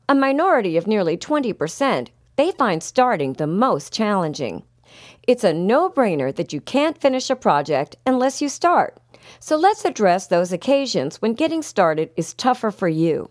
A minority of nearly 20%, they find starting the most challenging. It's a no-brainer that you can't finish a project unless you start. So let's address those occasions when getting started is tougher for you.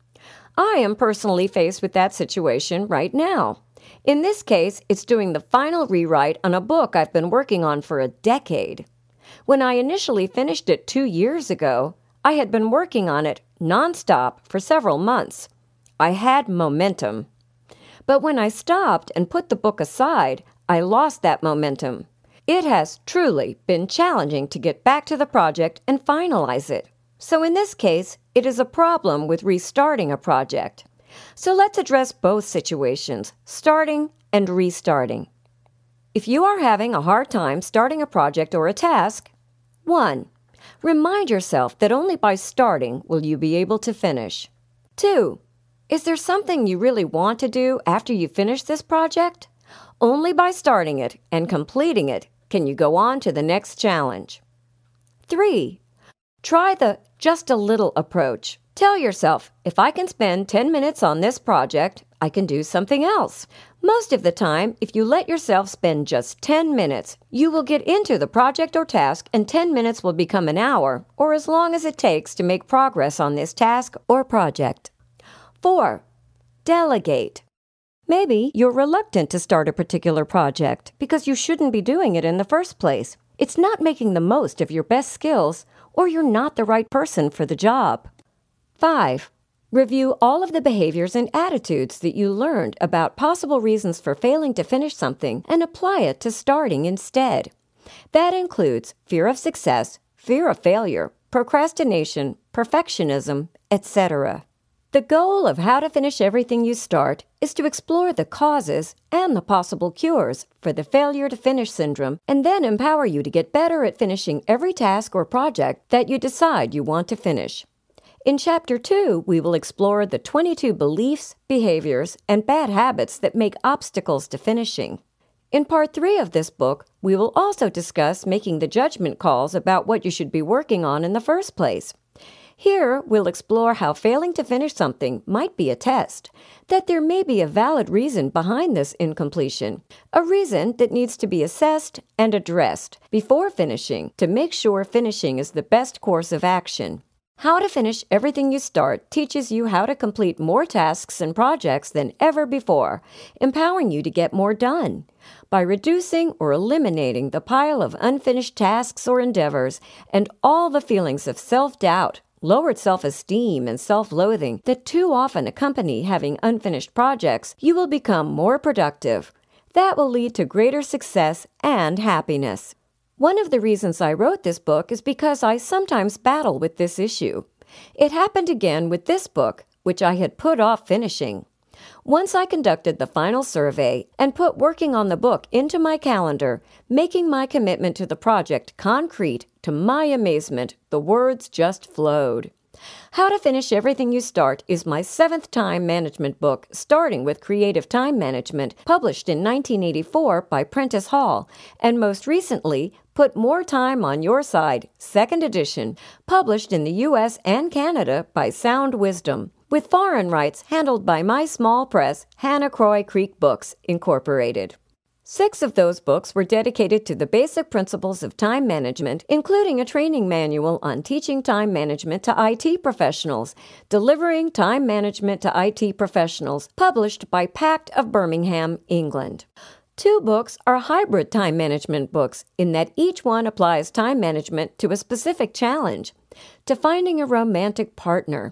I am personally faced with that situation right now. In this case, it's doing the final rewrite on a book I've been working on for a decade. When I initially finished it 2 years ago, I had been working on it nonstop for several months. I had momentum. But when I stopped and put the book aside, I lost that momentum. It has truly been challenging to get back to the project and finalize it. So in this case, it is a problem with restarting a project. So let's address both situations, starting and restarting. If you are having a hard time starting a project or a task, 1. Remind yourself that only by starting will you be able to finish. 2. Is there something you really want to do after you finish this project? Only by starting it and completing it can you go on to the next challenge. 3. Try the just a little approach. Tell yourself, if I can spend 10 minutes on this project, I can do something else. Most of the time, if you let yourself spend just 10 minutes, you will get into the project or task and 10 minutes will become an hour, or as long as it takes to make progress on this task or project. 4. Delegate. Maybe you're reluctant to start a particular project because you shouldn't be doing it in the first place. It's not making the most of your best skills, or you're not the right person for the job. 5. Review all of the behaviors and attitudes that you learned about possible reasons for failing to finish something and apply it to starting instead. That includes fear of success, fear of failure, procrastination, perfectionism, etc. The goal of How to Finish Everything You Start is to explore the causes and the possible cures for the failure to finish syndrome and then empower you to get better at finishing every task or project that you decide you want to finish. In Chapter 2, we will explore the 22 beliefs, behaviors, and bad habits that make obstacles to finishing. In Part 3 of this book, we will also discuss making the judgment calls about what you should be working on in the first place. Here, we'll explore how failing to finish something might be a test, that there may be a valid reason behind this incompletion, a reason that needs to be assessed and addressed before finishing to make sure finishing is the best course of action. How to Finish Everything You Start teaches you how to complete more tasks and projects than ever before, empowering you to get more done. By reducing or eliminating the pile of unfinished tasks or endeavors and all the feelings of self-doubt, lowered self-esteem and self-loathing that too often accompany having unfinished projects, you will become more productive. That will lead to greater success and happiness. One of the reasons I wrote this book is because I sometimes battle with this issue. It happened again with this book, which I had put off finishing. Once I conducted the final survey and put working on the book into my calendar, making my commitment to the project concrete, to my amazement, the words just flowed. How to Finish Everything You Start is my 7th time management book, starting with Creative Time Management, published in 1984 by Prentice Hall, and most recently, Put More Time on Your Side, 2nd edition, published in the U.S. and Canada by Sound Wisdom, with foreign rights handled by my small press, Hannah Croix Creek Books, Incorporated. 6 of those books were dedicated to the basic principles of time management, including a training manual on teaching time management to IT professionals, Delivering Time Management to IT Professionals, published by Pact of Birmingham, England. 2 books are hybrid time management books in that each one applies time management to a specific challenge. To Finding a Romantic Partner,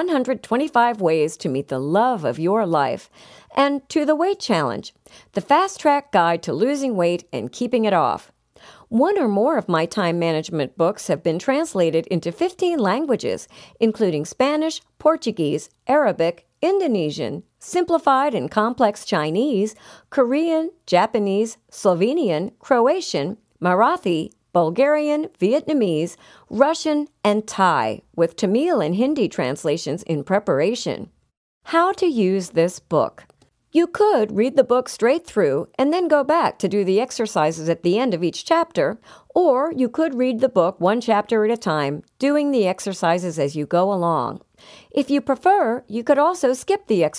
125 Ways to Meet the Love of Your Life, and To the Weight Challenge, the fast-track guide to losing weight and keeping it off. 1 or more of my time management books have been translated into 15 languages, including Spanish, Portuguese, Arabic, Indonesian, Simplified and Complex Chinese, Korean, Japanese, Slovenian, Croatian, Marathi, Bulgarian, Vietnamese, Russian, and Thai, with Tamil and Hindi translations in preparation. How to use this book. You could read the book straight through and then go back to do the exercises at the end of each chapter, or you could read the book 1 chapter at a time, doing the exercises as you go along. If you prefer, you could also skip the exercises